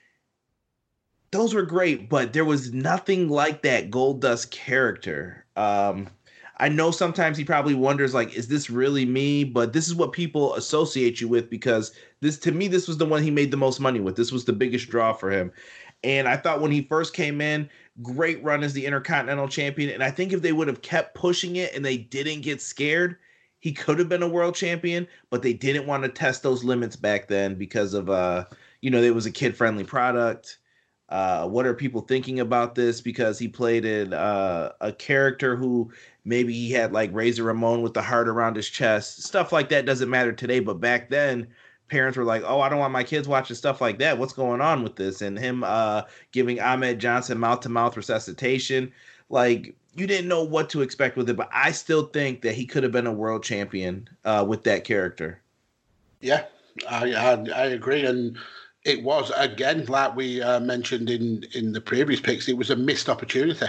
Those were great, but there was nothing like that Goldust character. I know sometimes he probably wonders, like, is this really me? But this is what people associate you with because this was the one he made the most money with. This was the biggest draw for him. And I thought when he first came in, great run as the Intercontinental Champion. And I think if they would have kept pushing it and they didn't get scared, he could have been a world champion, but they didn't want to test those limits back then because of, it was a kid-friendly product. What are people thinking about this? Because he played a character who maybe he had like Razor Ramon with the heart around his chest. Stuff like that doesn't matter today, but back then parents were like, oh, I don't want my kids watching stuff like that. What's going on with this? And him giving Ahmed Johnson mouth-to-mouth resuscitation. Like, you didn't know what to expect with it, but I still think that he could have been a world champion with that character. Yeah, I agree. And it was, again, like we mentioned in the previous picks, it was a missed opportunity.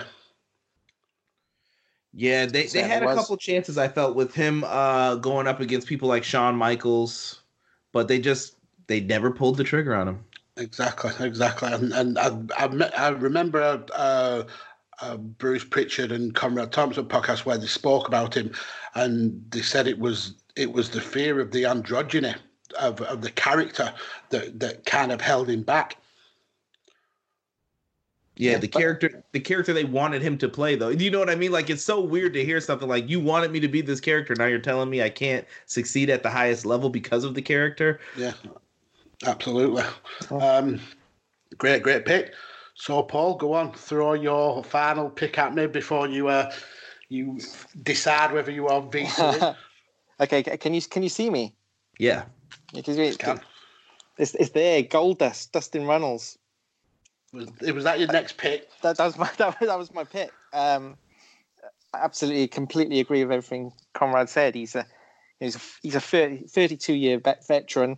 Yeah, they had a couple chances, I felt, with him going up against people like Shawn Michaels, but they never pulled the trigger on him. Exactly. And I remember Bruce Pritchard and Conrad Thompson podcast where they spoke about him, and they said it was the fear of the androgyny of the character that kind of held him back. Yeah, the character they wanted him to play, though. You know what I mean? Like, it's so weird to hear something like, you wanted me to be this character, now you're telling me I can't succeed at the highest level because of the character. Yeah, absolutely. Great pick. So, Paul, go on, throw your final pick at me before you decide whether you are vetoing. Okay, can you see me? Yeah. It's there, Goldust, Dustin Runnels. Was that your next pick? That was my pick. I absolutely, completely agree with everything Conrad said. He's a 32-year veteran.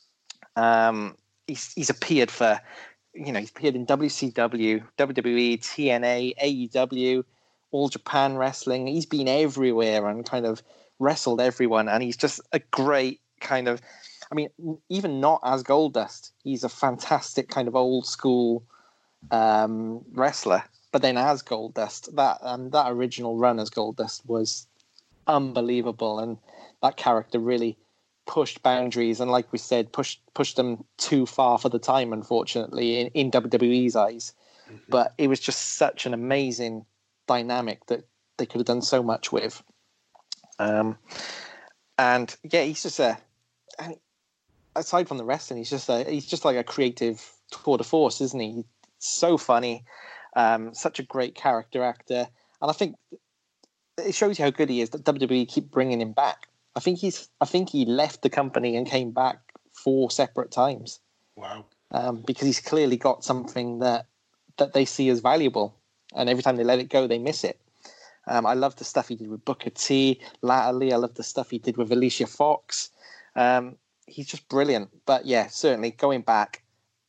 He's appeared for, he's appeared in WCW, WWE, TNA, AEW, All Japan Wrestling. He's been everywhere and kind of wrestled everyone. And he's just a great kind of, I mean, even not as Goldust, he's a fantastic kind of old school wrestler. But then as Goldust, that original run as Goldust was unbelievable, and that character really pushed boundaries, and like we said, pushed them too far for the time, unfortunately, in WWE's eyes. Mm-hmm. But it was just such an amazing dynamic that they could have done so much with. And yeah, he's just aside from the wrestling, he's just like a creative tour de force, isn't he? He's so funny, such a great character actor, and I think it shows you how good he is that WWE keep bringing him back. I think he left the company and came back 4 separate times. Wow! Because he's clearly got something that they see as valuable, and every time they let it go, they miss it. I love the stuff he did with Booker T. Latterly, I love the stuff he did with Alicia Fox. He's just brilliant. But yeah, certainly going back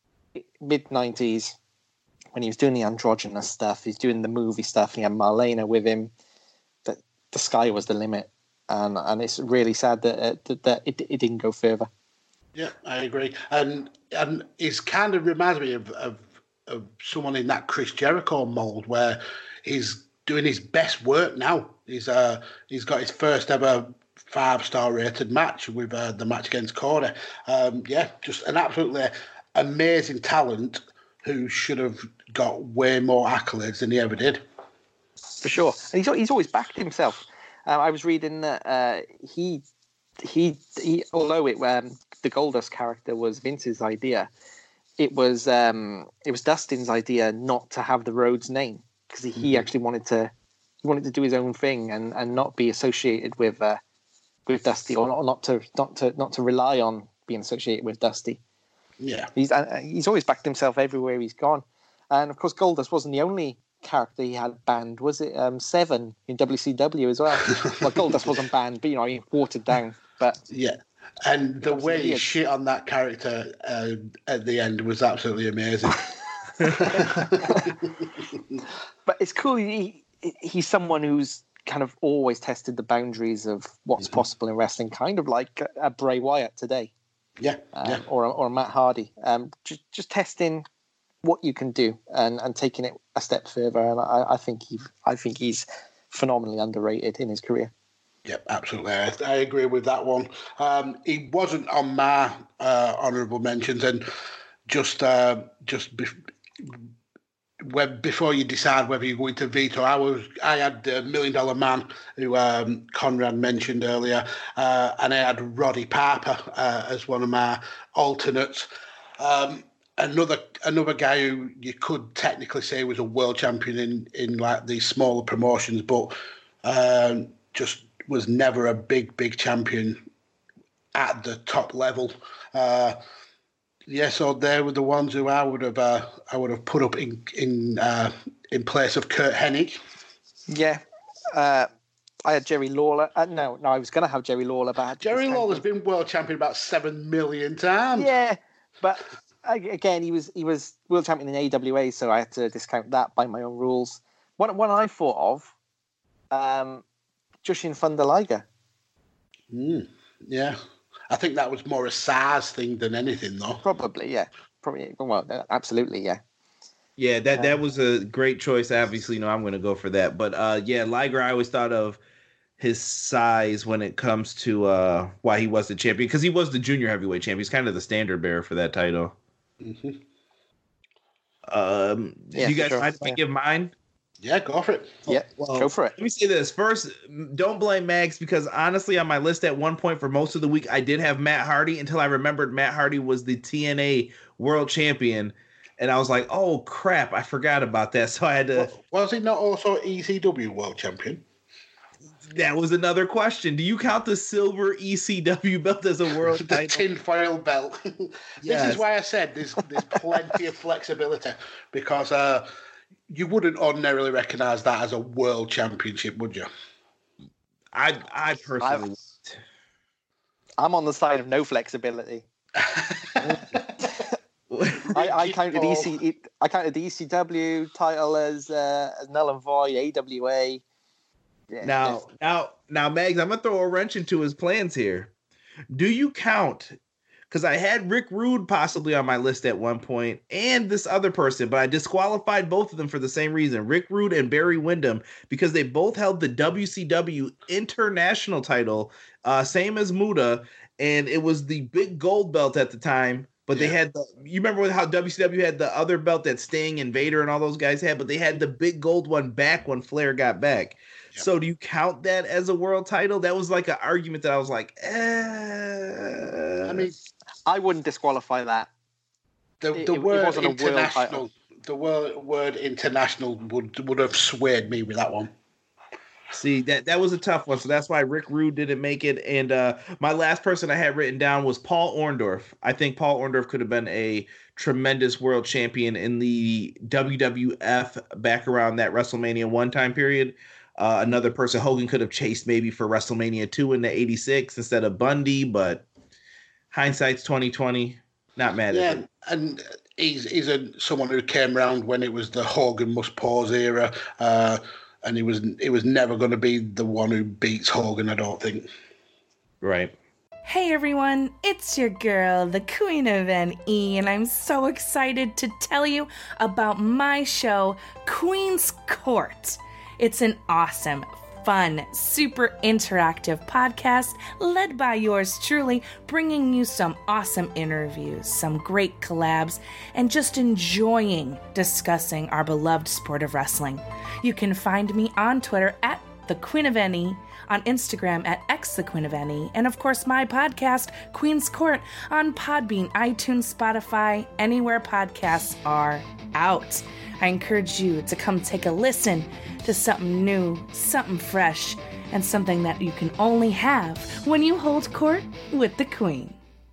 mid-90s when he was doing the androgynous stuff, he's doing the movie stuff, and he had Marlena with him. The sky was the limit. And it's really sad that it didn't go further. Yeah, I agree. And it kind of reminds me of someone in that Chris Jericho mold, where he's doing his best work now. He's got his first ever 5-star rated match with the match against Cody. Just an absolutely amazing talent who should have got way more accolades than he ever did. For sure, and he's always backed himself. I was reading that he although the Goldust character was Vince's idea, it was Dustin's idea not to have the Rhodes name, because he actually wanted to do his own thing and not be associated with Dusty, or not to rely on being associated with Dusty. Yeah, he's always backed himself everywhere he's gone, and of course Goldust wasn't the only character he had banned. Was it Seven in WCW as well? Well, Goldust wasn't banned, but he watered down. But yeah, and the way he shit on that character at the end was absolutely amazing. But it's cool. He's someone who's kind of always tested the boundaries of what's possible in wrestling, kind of like a Bray Wyatt today. Yeah, or Matt Hardy. Just testing what you can do and taking it a step further, and I think he's phenomenally underrated in his career. Yep, absolutely. I agree with that one. He wasn't on my honourable mentions, and before you decide whether you're going to veto, I had the $1 Million Man who Conrad mentioned earlier, and I had Roddy Piper as one of my alternates. Another guy who you could technically say was a world champion in like these smaller promotions, but just was never a big champion at the top level. So they were the ones who I would have put up in place of Kurt Hennig. Yeah. I had Jerry Lawler. No, I was going to have Jerry Lawler, but Jerry Lawler's been world champion about 7 million times. Yeah, but again, he was world champion in AWA, so I had to discount that by my own rules. One I thought of, Jushin Thunder Liger. Yeah, I think that was more a SARS thing than anything, though. Probably, yeah. Well, absolutely, yeah. Yeah, that was a great choice. Obviously, I'm going to go for that. But Liger, I always thought of his size when it comes to why he was the champion, because he was the junior heavyweight champion. He's kind of the standard bearer for that title. Mm-hmm. Do you guys mind if I give mine? Yeah, go for it. Yeah, go for it. Let me say this. First, don't blame Mags, because honestly, on my list at one point for most of the week, I did have Matt Hardy until I remembered Matt Hardy was the TNA world champion. And I was like, oh, crap, I forgot about that. So I had to... Was he not also ECW world champion? That was another question. Do you count the silver ECW belt as a world title? The tinfoil belt. This is why I said there's plenty of flexibility, because you wouldn't ordinarily recognise that as a world championship, would you? I personally would. I'm on the side of no flexibility. I counted the ECW title as null and void. AWA. Yeah, now, Mags, I'm gonna throw a wrench into his plans here. Do you count because I had Rick Rude possibly on my list at one point and this other person, but I disqualified both of them for the same reason. Rick Rude and Barry Windham, because they both held the WCW International title, same as Muta, and it was the big gold belt at the time. But they had you remember how WCW had the other belt that Sting and Vader and all those guys had, but they had the big gold one back when Flair got back. Yep. So do you count that as a world title? That was like an argument that I was like, I mean, I wouldn't disqualify that. The word international, the word international would have swayed me with that one. See, that was a tough one, so that's why Rick Rude didn't make it. And my last person I had written down was Paul Orndorff. I think Paul Orndorff could have been a tremendous world champion in the WWF back around that WrestleMania 1 time period. Another person Hogan could have chased maybe for WrestleMania 2 in the '86 instead of Bundy, but hindsight's 20/20. Not mad at him. And he's someone who came around when it was the Hogan must pause era. And he was never going to be the one who beats Hogan, I don't think. Right. Hey everyone, it's your girl, the Queen of NE, and I'm so excited to tell you about my show, Queen's Court. It's an awesome, fun, super interactive podcast led by yours truly, bringing you some awesome interviews, some great collabs, and just enjoying discussing our beloved sport of wrestling. You can find me on Twitter at The Queen of NE, on Instagram at XTheQueenofNE, and of course my podcast, Queen's Court, on Podbean, iTunes, Spotify, anywhere podcasts are out. I encourage you to come take a listen to something new, something fresh, and something that you can only have when you hold court with the Queen.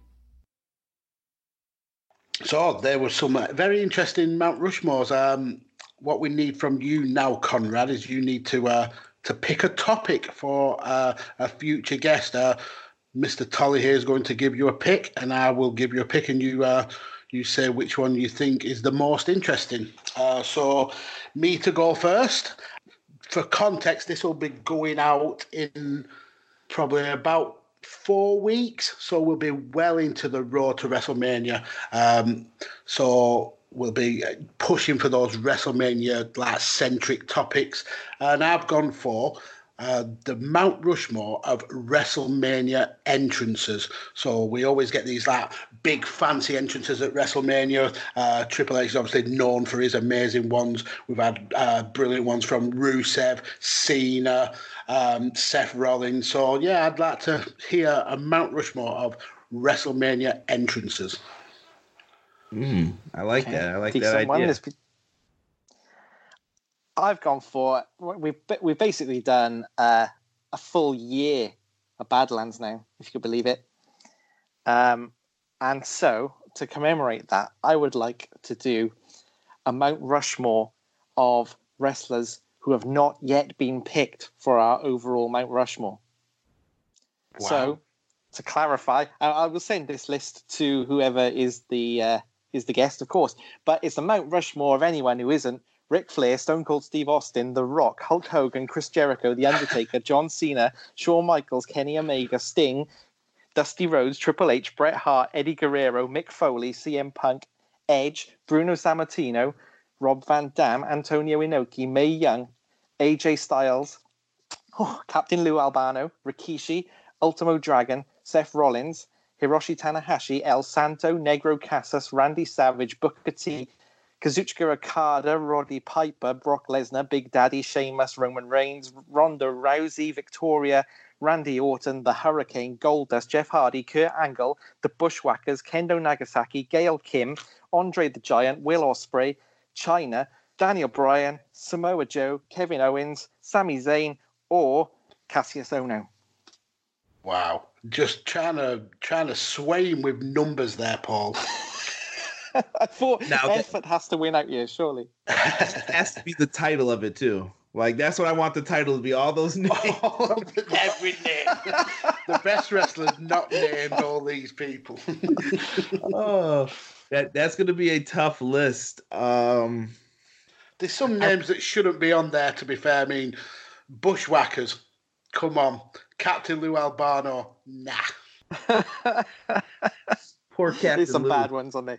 So there were some very interesting Mount Rushmores. What we need from you now, Conrad, is you need to pick a topic for a future guest. Mr. Tolley here is going to give you a pick, and I will give you a pick, and you say which one you think is the most interesting. So me to go first. For context, this will be going out in probably about 4 weeks, so we'll be well into the road to WrestleMania. So we'll be pushing for those WrestleMania centric topics, and I've gone for the Mount Rushmore of WrestleMania entrances. So we always get these big fancy entrances at WrestleMania. Triple H is obviously known for his amazing ones. We've had brilliant ones from Rusev, Cena, Seth Rollins. So yeah, I'd like to hear a Mount Rushmore of WrestleMania entrances. I like that. I like that idea. I've gone for we've basically done a full year of Badlands now, if you could believe it. And so to commemorate that, I would like to do a Mount Rushmore of wrestlers who have not yet been picked for our overall Mount Rushmore. Wow. So to clarify, I will send this list to whoever is the guest, of course, but it's a Mount Rushmore of anyone who isn't Ric Flair, Stone Cold Steve Austin, The Rock, Hulk Hogan, Chris Jericho, The Undertaker, John Cena, Shawn Michaels, Kenny Omega, Sting, Dusty Rhodes, Triple H, Bret Hart, Eddie Guerrero, Mick Foley, CM Punk, Edge, Bruno Sammartino, Rob Van Dam, Antonio Inoki, Mae Young, AJ Styles, Captain Lou Albano, Rikishi, Ultimo Dragon, Seth Rollins, Hiroshi Tanahashi, El Santo, Negro Casas, Randy Savage, Booker T, Kazuchika Okada, Roddy Piper, Brock Lesnar, Big Daddy, Sheamus, Roman Reigns, Ronda Rousey, Victoria, Randy Orton, The Hurricane, Goldust, Jeff Hardy, Kurt Angle, The Bushwhackers, Kendo Nagasaki, Gail Kim, Andre the Giant, Will Ospreay, Chyna, Daniel Bryan, Samoa Joe, Kevin Owens, Sami Zayn, or Cassius Ohno. Wow. Just trying to sway him with numbers there, Paul. I thought effort has to win out here, surely. It has to be the title of it, too. Like, that's what I want the title to be, all those names. Every name. The best wrestlers not named all these people. That's going to be a tough list. There's some names that shouldn't be on there, to be fair. I mean, Bushwhackers, come on. Captain Lou Albano, nah. Poor Captain There's some Lou. bad ones on there.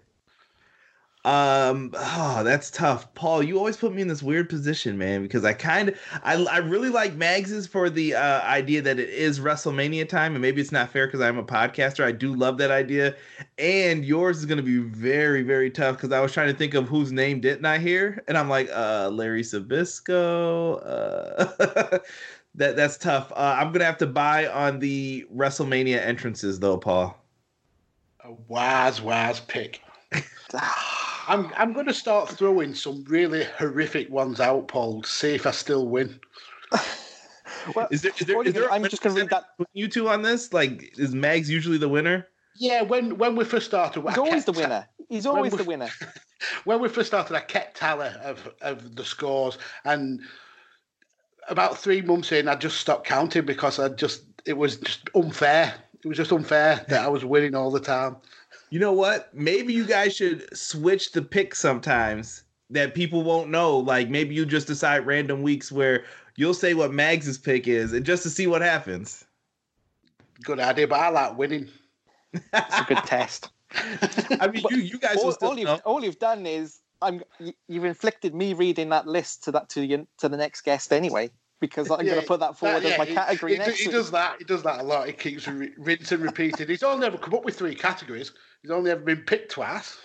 Oh, that's tough. Paul, you always put me in this weird position, man, because I really like Mags's for the idea that it is WrestleMania time, and maybe it's not fair because I'm a podcaster. I do love that idea. And yours is going to be very, very tough because I was trying to think of whose name didn't I hear, and I'm like, Larry Sabisco. That's tough. I'm going to have to buy on the WrestleMania entrances, though, Paul. A wise pick. I'm going to start throwing some really horrific ones out, Paul, to see if I still win. Well, is there I'm just going to read that. You two on this? Like, is Mags usually the winner? Yeah, when we first started, he's always the winner. He's always the winner. When we first started, I kept tally of the scores, and about 3 months in, I just stopped counting because it was just unfair. It was just unfair that I was winning all the time. You know what? Maybe you guys should switch the pick sometimes that people won't know. Like maybe you just decide random weeks where you'll say what Mags's pick is and just to see what happens. Good idea, but I like winning. It's a good test. I mean, you guys will still know. All you've done is you've inflicted me reading that list to the next guest anyway. Because I'm going to put that forward as my category next. He does that. He does that a lot. He keeps rinsing and repeating. He's only ever come up with 3 categories. He's only ever been picked twice.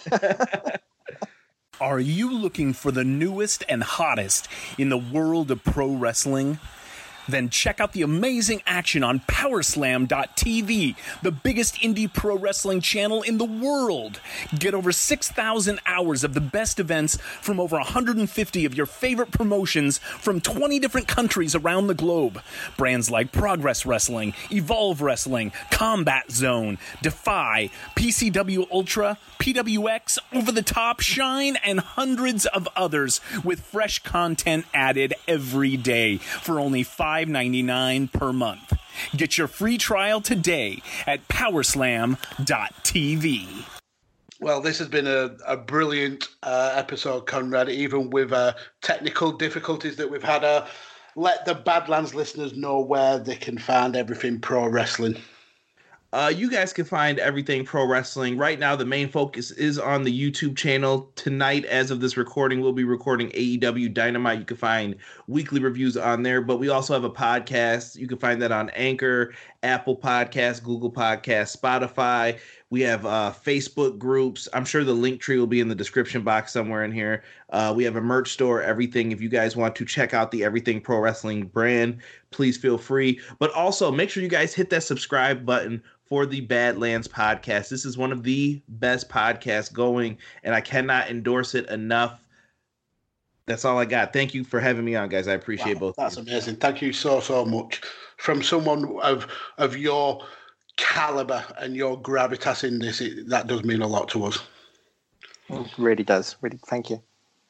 Are you looking for the newest and hottest in the world of pro wrestling? Then check out the amazing action on Powerslam.tv, the biggest indie pro wrestling channel in the world. Get over 6,000 hours of the best events from over 150 of your favorite promotions from 20 different countries around the globe. Brands like Progress Wrestling, Evolve Wrestling, Combat Zone, Defy, PCW Ultra, PWX, Over the Top, Shine, and hundreds of others with fresh content added every day for only $5.99 per month. Get your free trial today at Powerslam.tv. Well, this has been a brilliant episode, Conrad, even with technical difficulties that we've had. Let the Badlands listeners know where they can find everything pro wrestling. You guys can find everything pro wrestling. Right now, the main focus is on the YouTube channel. Tonight, as of this recording, we'll be recording AEW Dynamite. You can find weekly reviews on there, but we also have a podcast. You can find that on Anchor, Apple Podcasts, Google Podcasts, Spotify. We have Facebook groups. I'm sure the link tree will be in the description box somewhere in here. We have a merch store, everything. If you guys want to check out the Everything Pro Wrestling brand, please feel free. But also, make sure you guys hit that subscribe button for the Badlands podcast. This is one of the best podcasts going, and I cannot endorse it enough. That's all I got. Thank you for having me on, guys. I appreciate both. That's amazing. Thank you so much. From someone of your caliber and your gravitas in this, that does mean a lot to us. It really does. Really, thank you.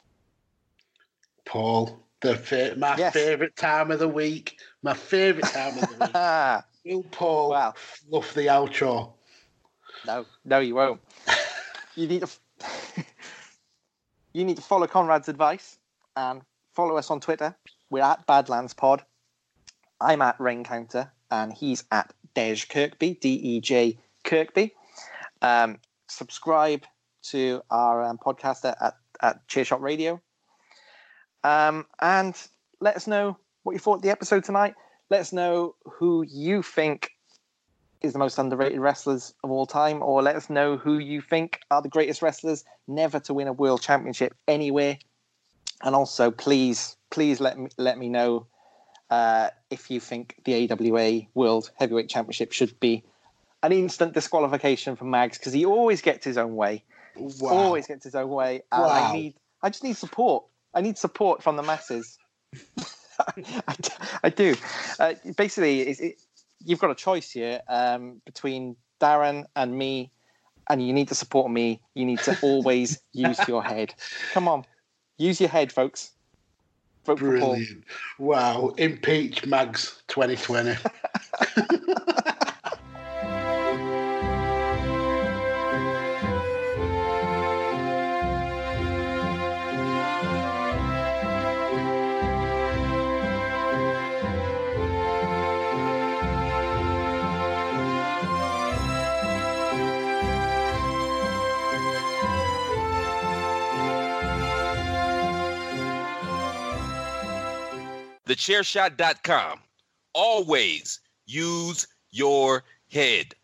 Paul, favorite time of the week. My favorite time of the week. Will Paul fluff the outro? No, you won't. You need to follow Conrad's advice and follow us on Twitter. We're at Badlands Pod. I'm at Rain Counter, and he's at Dej Kirkby, D-E-J Kirkby. Subscribe to our podcast at Chairshot Radio. And let us know what you thought of the episode tonight. Let us know who you think is the most underrated wrestlers of all time, or let us know who you think are the greatest wrestlers never to win a world championship anywhere. And also, please let me know if you think the AWA World Heavyweight Championship should be an instant disqualification for Mags, because he always gets his own way. Wow. Always gets his own way. And wow. I just need support. I need support from the masses. I do. Basically, you've got a choice here between Darren and me, and you need to support me. You need to always use your head. Come on. Use your head, folks. Vote brilliant. For Paul. Wow. Impeach Mags 2020. TheChairShot.com. Always use your head.